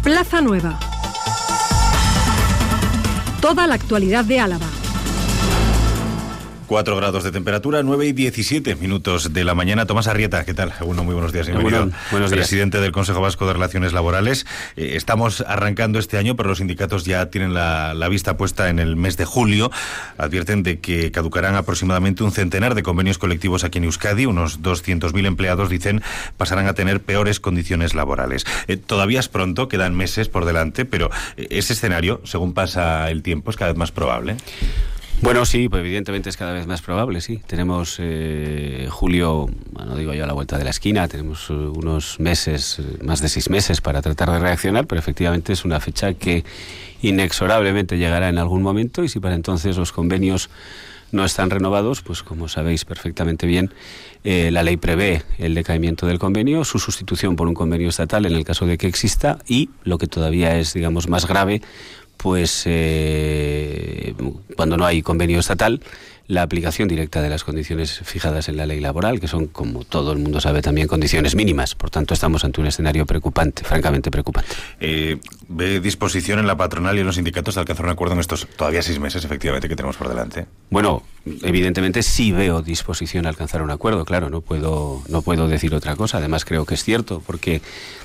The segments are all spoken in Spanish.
Plaza Nueva. Toda la actualidad de Álava. 4 grados de temperatura, 9 y 17 minutos de la mañana. Tomás Arrieta, ¿qué tal? Muy buenos días, bienvenido. Buenos días. Presidente del Consejo Vasco de Relaciones Laborales. Estamos arrancando este año, pero los sindicatos ya tienen la vista puesta en el mes de julio. Advierten de que caducarán aproximadamente un centenar de convenios colectivos aquí en Euskadi. Unos 200.000 empleados, dicen, pasarán a tener peores condiciones laborales. Todavía es pronto, quedan meses por delante, pero ese escenario, según pasa el tiempo, es cada vez más probable. Bueno, sí, pues evidentemente es cada vez más probable, sí. Tenemos julio, no digo yo a la vuelta de la esquina, tenemos unos meses, más de 6 meses para tratar de reaccionar, pero efectivamente es una fecha que inexorablemente llegará en algún momento, y si para entonces los convenios no están renovados, pues como sabéis perfectamente bien, la ley prevé el decaimiento del convenio, su sustitución por un convenio estatal en el caso de que exista, y lo que todavía es, digamos, más grave, pues cuando no hay convenio estatal, la aplicación directa de las condiciones fijadas en la ley laboral, que son, como todo el mundo sabe, también condiciones mínimas. Por tanto, estamos ante un escenario preocupante, francamente preocupante. ¿Ve disposición en la patronal y en los sindicatos de alcanzar un acuerdo en estos todavía 6 meses, efectivamente, que tenemos por delante? Bueno, evidentemente sí veo disposición a alcanzar un acuerdo, claro, no puedo decir otra cosa. Además, creo que es cierto, porque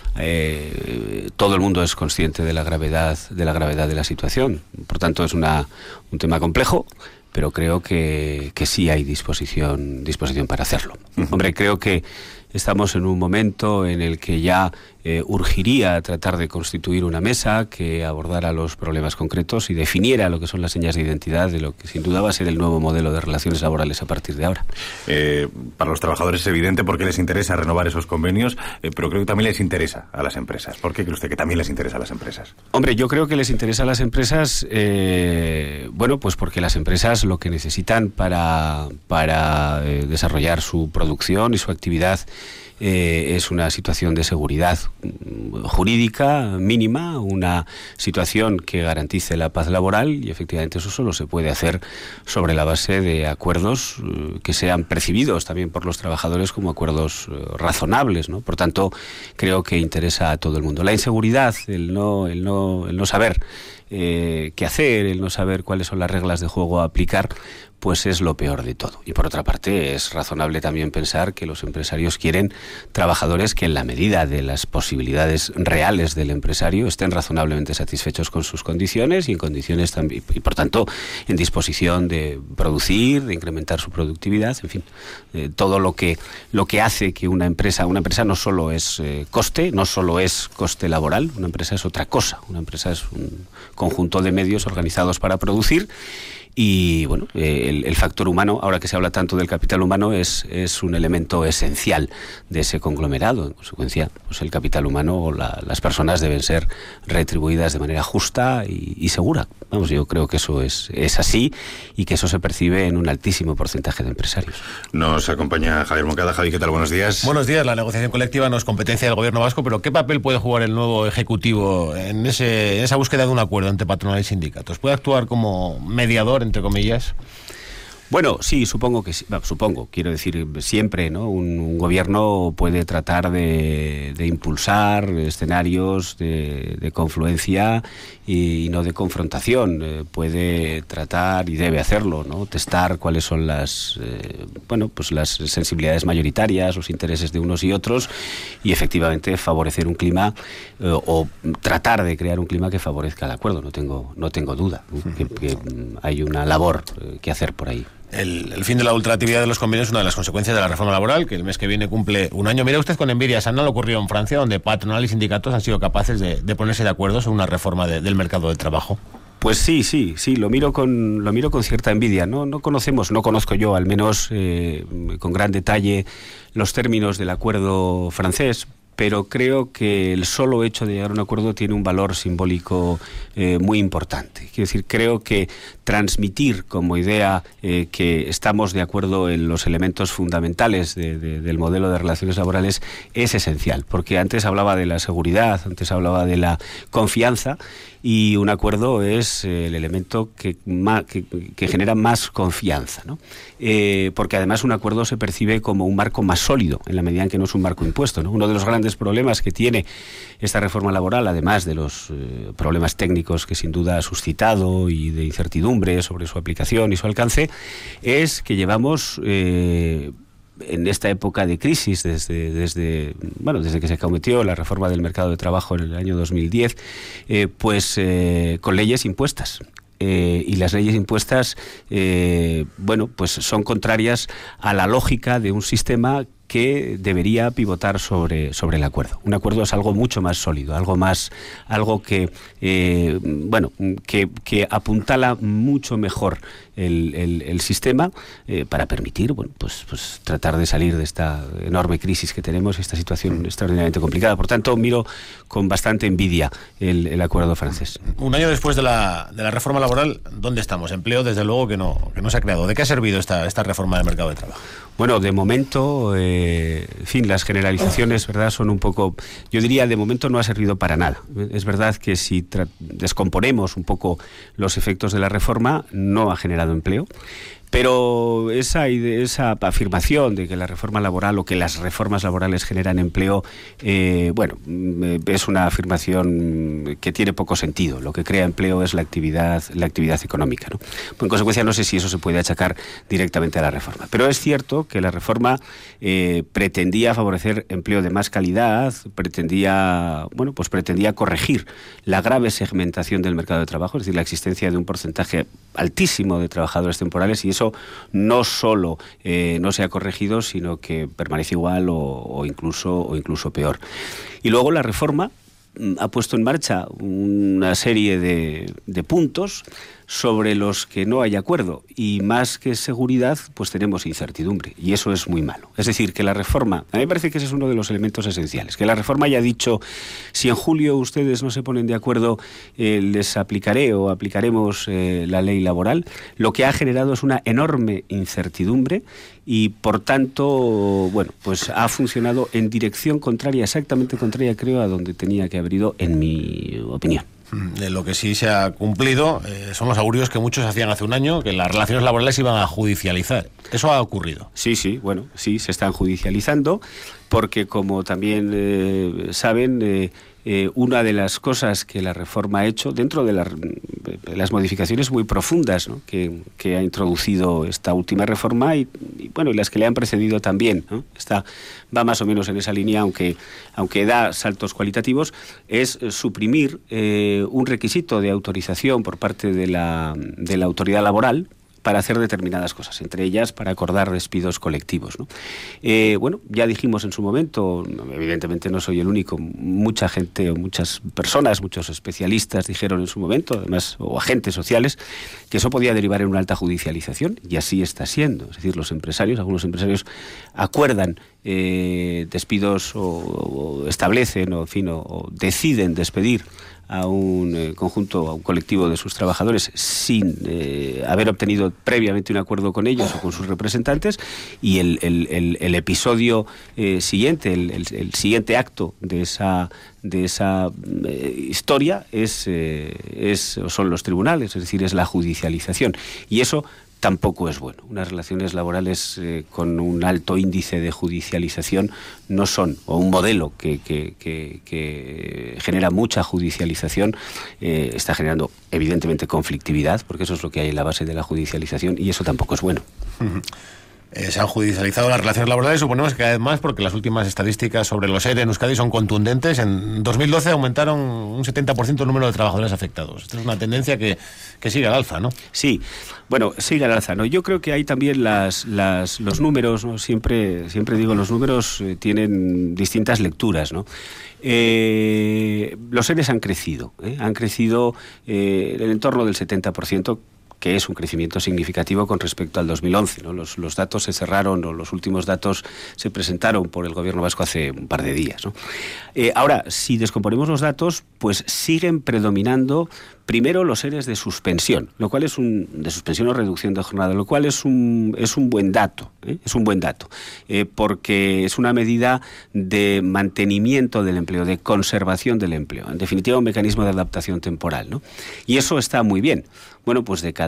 todo el mundo es consciente de la gravedad de la situación. Por tanto, es un tema complejo, pero creo que sí hay disposición para hacerlo. Hombre, creo que estamos en un momento en el que ya urgiría tratar de constituir una mesa que abordara los problemas concretos y definiera lo que son las señas de identidad de lo que sin duda va a ser el nuevo modelo de relaciones laborales a partir de ahora. Para los trabajadores es evidente porque les interesa renovar esos convenios, pero creo que también les interesa a las empresas. ¿Por qué cree usted que también les interesa a las empresas? Hombre, yo creo que les interesa a las empresas, pues porque las empresas lo que necesitan para desarrollar su producción y su actividad es una situación de seguridad jurídica mínima, una situación que garantice la paz laboral, y efectivamente eso solo se puede hacer sobre la base de acuerdos que sean percibidos también por los trabajadores como acuerdos razonables, ¿no? Por tanto, creo que interesa a todo el mundo. La inseguridad, el no saber qué hacer, el no saber cuáles son las reglas de juego a aplicar, pues es lo peor de todo. Y por otra parte, es razonable también pensar que los empresarios quieren trabajadores que, en la medida de las posibilidades reales del empresario, estén razonablemente satisfechos con sus condiciones y en condiciones también, y por tanto en disposición de producir, de incrementar su productividad, en fin, todo lo que hace que una empresa no solo es coste, no solo es coste laboral, una empresa es otra cosa. Una empresa es un conjunto de medios organizados para producir. Y bueno, el factor humano, ahora que se habla tanto del capital humano, es un elemento esencial de ese conglomerado. En consecuencia, pues el capital humano o las personas deben ser retribuidas de manera justa y segura. Vamos, yo creo que eso es así, y que eso se percibe en un altísimo porcentaje de empresarios. Nos acompaña Javier Moncada. Javi, ¿qué tal? Buenos días. Buenos días. La negociación colectiva no es competencia del gobierno vasco, pero ¿qué papel puede jugar el nuevo ejecutivo en esa búsqueda de un acuerdo entre patronal y sindicatos? ¿Puede actuar como mediador, entre comillas? Bueno, sí, supongo que sí. Quiero decir, siempre, ¿no? Un gobierno puede tratar de impulsar escenarios de confluencia y no de confrontación. Puede tratar, y debe hacerlo, ¿no? Testar cuáles son las sensibilidades mayoritarias, los intereses de unos y otros, y efectivamente favorecer un clima o tratar de crear un clima que favorezca el acuerdo. No tengo duda, ¿no? que hay una labor que hacer por ahí. El fin de la ultractividad de los convenios es una de las consecuencias de la reforma laboral, que el mes que viene cumple un año. Mira usted con envidia, Sana, lo ocurrió en Francia, donde patronal y sindicatos han sido capaces de ponerse de acuerdo sobre una reforma del mercado del trabajo. Pues sí, lo miro con cierta envidia. No conozco yo, al menos con gran detalle, los términos del acuerdo francés, pero creo que el solo hecho de llegar a un acuerdo tiene un valor simbólico muy importante. Quiero decir, creo que transmitir como idea que estamos de acuerdo en los elementos fundamentales del modelo de relaciones laborales es esencial, porque antes hablaba de la seguridad, antes hablaba de la confianza, y un acuerdo es el elemento que genera más confianza, ¿no? Porque además un acuerdo se percibe como un marco más sólido, en la medida en que no es un marco impuesto, ¿no? Uno de los grandes grandes problemas que tiene esta reforma laboral, además de los problemas técnicos que sin duda ha suscitado y de incertidumbre sobre su aplicación y su alcance, es que llevamos en esta época de crisis, desde que se cometió la reforma del mercado de trabajo en el año 2010, con leyes impuestas. Y las leyes impuestas, pues son contrarias a la lógica de un sistema que debería pivotar sobre el acuerdo. Un acuerdo es algo mucho más sólido, algo que apuntala mucho mejor el sistema para permitir, tratar de salir de esta enorme crisis que tenemos, esta situación extraordinariamente complicada. Por tanto, miro con bastante envidia el acuerdo francés. Un año después de la reforma laboral, ¿dónde estamos? Empleo, desde luego, que no se ha creado. ¿De qué ha servido esta reforma del mercado de trabajo? Bueno, de momento, las generalizaciones, ¿verdad?, son un poco... Yo diría, de momento no ha servido para nada. Es verdad que si descomponemos un poco los efectos de la reforma, no ha generado empleo. Pero esa afirmación de que la reforma laboral o que las reformas laborales generan empleo, es una afirmación que tiene poco sentido. Lo que crea empleo es la actividad económica, ¿no? En consecuencia, no sé si eso se puede achacar directamente a la reforma. Pero es cierto que la reforma pretendía favorecer empleo de más calidad, pretendía corregir la grave segmentación del mercado de trabajo, es decir, la existencia de un porcentaje altísimo de trabajadores temporales, y eso no solo no se ha corregido, sino que permanece igual o incluso peor. Y luego la reforma ha puesto en marcha una serie de puntos sobre los que no hay acuerdo, y más que seguridad, pues tenemos incertidumbre, y eso es muy malo. Es decir, que la reforma, a mí me parece que ese es uno de los elementos esenciales, que la reforma haya dicho, si en julio ustedes no se ponen de acuerdo, les aplicaré o aplicaremos la ley laboral. Lo que ha generado es una enorme incertidumbre y, por tanto, ha funcionado en dirección contraria, exactamente contraria, creo, a donde tenía que haber ido, en mi opinión. Lo que sí se ha cumplido son los augurios que muchos hacían hace un año, que las relaciones laborales iban a judicializar. ¿Eso ha ocurrido? Sí, se están judicializando, porque, como también saben, una de las cosas que la reforma ha hecho, dentro de las modificaciones muy profundas, ¿no?, que ha introducido esta última reforma y las que le han precedido también, ¿no?, va más o menos en esa línea, aunque da saltos cualitativos, es suprimir un requisito de autorización por parte de la autoridad laboral para hacer determinadas cosas, entre ellas para acordar despidos colectivos, ¿no? Ya dijimos en su momento, evidentemente no soy el único, mucha gente o muchas personas, muchos especialistas dijeron en su momento, además, o agentes sociales, que eso podía derivar en una alta judicialización, y así está siendo. Es decir, algunos empresarios acuerdan despidos o establecen o deciden despedir a un conjunto, a un colectivo de sus trabajadores sin haber obtenido previamente un acuerdo con ellos o con sus representantes, y el episodio siguiente, el siguiente acto de esa historia son los tribunales, es decir, es la judicialización, y eso tampoco es bueno. Unas relaciones laborales con un alto índice de judicialización no son, o un modelo que genera mucha judicialización, está generando evidentemente conflictividad, porque eso es lo que hay en la base de la judicialización, y eso tampoco es bueno. Uh-huh. Se han judicializado las relaciones laborales, suponemos que cada vez más, porque las últimas estadísticas sobre los ERE en Euskadi son contundentes. En 2012 aumentaron un 70% el número de trabajadores afectados. Esta es una tendencia que sigue al alza, ¿no? Sí, sigue al alza, ¿no? Yo creo que hay también los números, ¿no? Siempre digo, los números tienen distintas lecturas, ¿no? Los EREs han crecido en el entorno del 70%, que es un crecimiento significativo con respecto al 2011, ¿no? Los datos se cerraron, o los últimos datos se presentaron por el gobierno vasco hace un par de días, ¿no? Ahora, si descomponemos los datos, pues siguen predominando primero los EREs de suspensión, lo cual de suspensión o reducción de jornada, lo cual es un buen dato, porque es una medida de mantenimiento del empleo, de conservación del empleo, en definitiva un mecanismo de adaptación temporal, ¿no? Y eso está muy bien. Pues de cada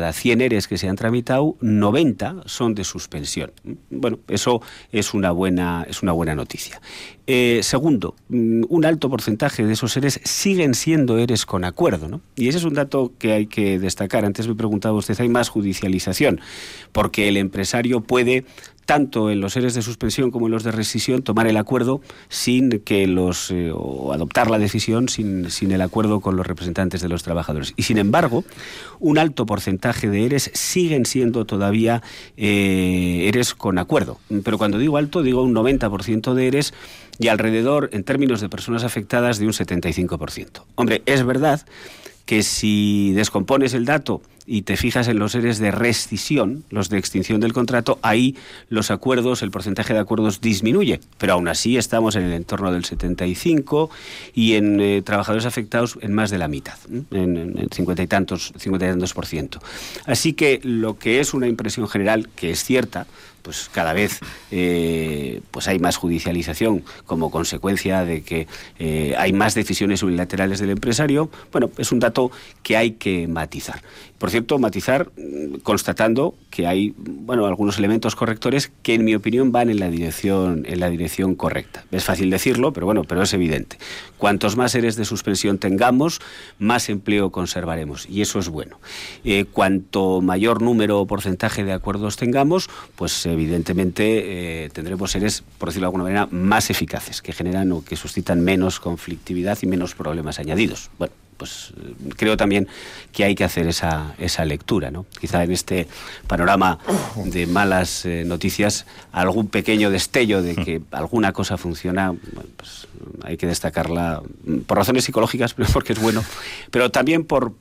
cada 100 ERES que se han tramitado, 90 son de suspensión. Bueno, eso es una buena noticia. Segundo, un alto porcentaje de esos ERES siguen siendo ERES con acuerdo, ¿no? Y ese es un dato que hay que destacar. Antes me preguntaba usted, ¿hay más judicialización? Porque el empresario puede, tanto en los ERES de suspensión como en los de rescisión, tomar el acuerdo sin que o adoptar la decisión sin el acuerdo con los representantes de los trabajadores. Y sin embargo, un alto porcentaje de ERES siguen siendo todavía ERES con acuerdo. Pero cuando digo alto, digo un 90% de ERES y alrededor, en términos de personas afectadas, de un 75%. Hombre, es verdad que si descompones el dato y te fijas en los ERES de rescisión, los de extinción del contrato, ahí los acuerdos, el porcentaje de acuerdos disminuye, pero aún así estamos en el entorno del 75% y en trabajadores afectados en más de la mitad, en 50 y tantos %. Así que lo que es una impresión general, que es cierta, pues cada vez pues hay más judicialización como consecuencia de que hay más decisiones unilaterales del empresario. Bueno, es un dato que hay que matizar. Por cierto, matizar constatando que hay, bueno, algunos elementos correctores que en mi opinión van en la dirección correcta. Es fácil decirlo, pero es evidente. Cuantos más ERES de suspensión tengamos, más empleo conservaremos, y eso es bueno. Cuanto mayor número o porcentaje de acuerdos tengamos, pues evidentemente tendremos ERES, por decirlo de alguna manera, más eficaces, que generan o que suscitan menos conflictividad y menos problemas añadidos. Bueno, pues creo también que hay que hacer esa lectura, ¿no? Quizá en este panorama de malas noticias, algún pequeño destello de que alguna cosa funciona, bueno, pues hay que destacarla por razones psicológicas, porque es bueno, pero también por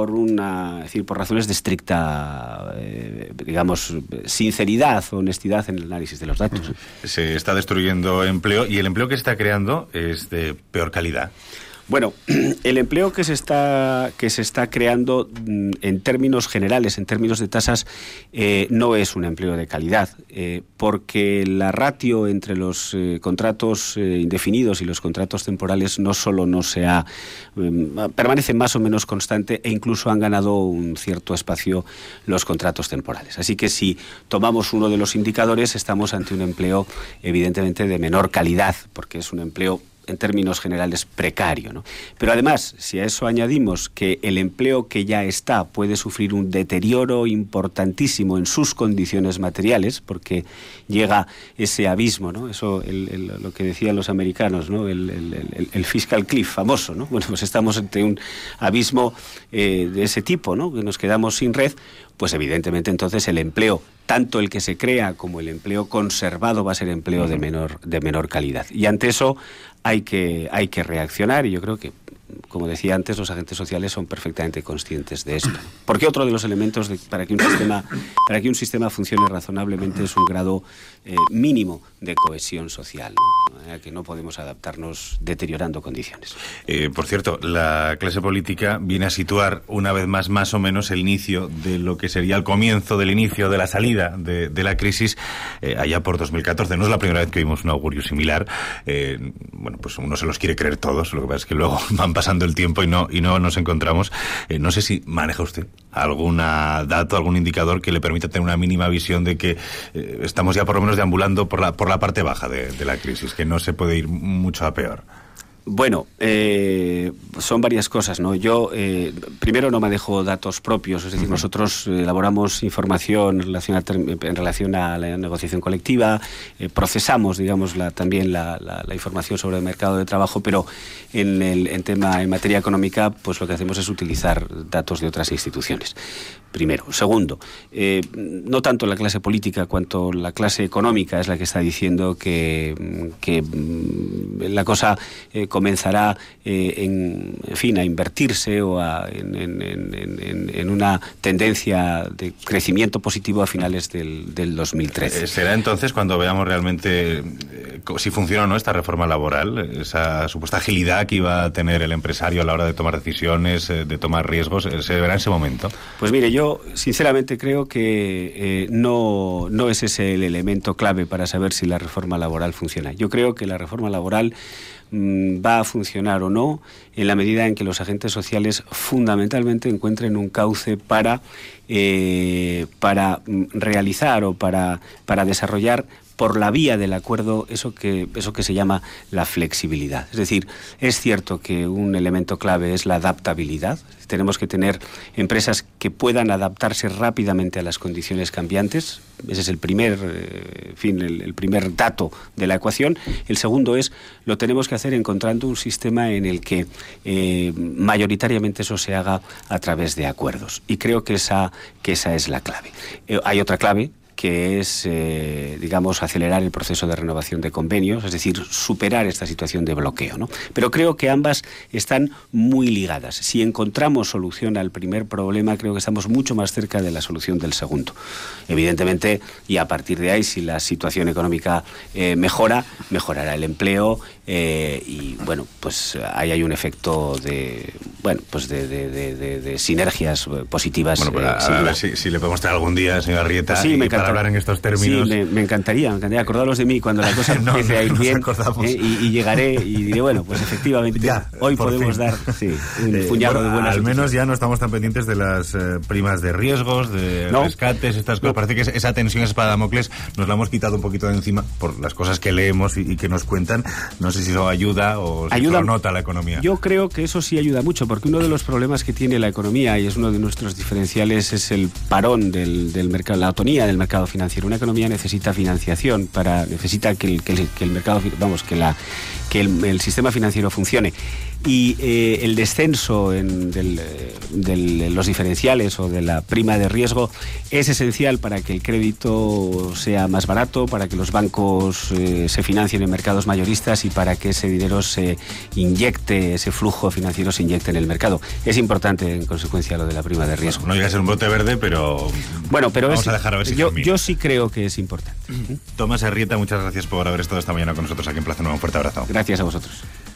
razones de estricta, digamos, sinceridad, honestidad en el análisis de los datos. Se está destruyendo empleo y el empleo que se está creando es de peor calidad. Bueno, el empleo que se está creando en términos generales, en términos de tasas, no es un empleo de calidad, porque la ratio entre los contratos indefinidos y los contratos temporales no solo permanece más o menos constante, e incluso han ganado un cierto espacio los contratos temporales. Así que si tomamos uno de los indicadores, estamos ante un empleo evidentemente de menor calidad, porque es un empleo en términos generales precario, ¿no? Pero además, si a eso añadimos que el empleo que ya está puede sufrir un deterioro importantísimo en sus condiciones materiales, porque llega ese abismo, ¿no? Eso, lo que decían los americanos, ¿no? El fiscal cliff famoso, ¿no? Bueno, pues estamos ante un abismo de ese tipo, ¿no? Que nos quedamos sin red. Pues evidentemente entonces el empleo, tanto el que se crea como el empleo conservado, va a ser empleo de menor calidad. Y ante eso hay que reaccionar, y yo creo que, como decía antes, los agentes sociales son perfectamente conscientes de esto. Porque otro de los elementos para que un sistema funcione razonablemente es un grado mínimo de cohesión social, ¿no? De manera que no podemos adaptarnos deteriorando condiciones. Por cierto, la clase política viene a situar una vez más o menos el inicio de lo que sería el comienzo del inicio de la salida de la crisis allá por 2014. No es la primera vez que vimos un augurio similar. Bueno, pues uno se los quiere creer todos, lo que pasa es que luego van pasando el tiempo y no nos encontramos. No sé si maneja usted algún dato, algún indicador que le permita tener una mínima visión de que estamos ya por lo menos deambulando por la parte baja de la crisis, que no se puede ir mucho a peor. Bueno, son varias cosas, ¿no? Yo, primero, no manejo datos propios, es decir, nosotros elaboramos información en relación a la negociación colectiva, procesamos, digamos, también la información sobre el mercado de trabajo, pero en materia económica, pues lo que hacemos es utilizar datos de otras instituciones. Primero. Segundo, no tanto la clase política cuanto la clase económica es la que está diciendo que la cosa comenzará a invertirse o en una tendencia de crecimiento positivo a finales del 2013. ¿Será entonces cuando veamos realmente si funciona o no esta reforma laboral, esa supuesta agilidad que iba a tener el empresario a la hora de tomar decisiones, de tomar riesgos? ¿Se verá en ese momento? Pues mire, yo sinceramente creo que no es ese el elemento clave para saber si la reforma laboral funciona. Yo creo que la reforma laboral va a funcionar o no en la medida en que los agentes sociales fundamentalmente encuentren un cauce para realizar o para desarrollar por la vía del acuerdo eso que se llama la flexibilidad. Es decir, es cierto que un elemento clave es la adaptabilidad. Tenemos que tener empresas que puedan adaptarse rápidamente a las condiciones cambiantes. Ese es el primer, el primer dato de la ecuación. El segundo es, lo tenemos que hacer encontrando un sistema en el que mayoritariamente eso se haga a través de acuerdos. Y creo que esa es la clave. Hay otra clave, que es, acelerar el proceso de renovación de convenios, es decir, superar esta situación de bloqueo, ¿no? Pero creo que ambas están muy ligadas. Si encontramos solución al primer problema, creo que estamos mucho más cerca de la solución del segundo. Evidentemente, y a partir de ahí, si la situación económica mejorará el empleo, y bueno, pues ahí hay un efecto de sinergias positivas. Bueno, pues a ver si le podemos traer algún día, señor Arrieta, pues sí, para hablar en estos términos. Sí, me encantaría. Acordaros de mí cuando la cosa empiece a ir bien, y llegaré y diré, bueno, pues efectivamente ya, hoy podemos dar un puñado de buenas al menos noticias. Ya no estamos tan pendientes de las primas de riesgos, de rescates, estas cosas. Parece que esa tensión, esa espada de Damocles, nos la hemos quitado un poquito de encima por las cosas que leemos y que nos cuentan. No sé si eso ayuda o si eso nota la economía. Yo creo que eso sí ayuda mucho, porque uno de los problemas que tiene la economía, y es uno de nuestros diferenciales, es el parón del mercado, la atonía del mercado financiero. Una economía necesita financiación, necesita que el mercado, que el sistema financiero funcione. Y el descenso de los diferenciales o de la prima de riesgo es esencial para que el crédito sea más barato, para que los bancos se financien en mercados mayoristas y para que ese dinero se inyecte, ese flujo financiero se inyecte en el mercado. Es importante, en consecuencia, lo de la prima de riesgo. No llega a ser un brote verde, pero vamos a dejar a ver si yo sí creo que es importante. Tomás Arrieta, muchas gracias por haber estado esta mañana con nosotros aquí en Plaza Nueva. Un fuerte abrazo. Gracias a vosotros.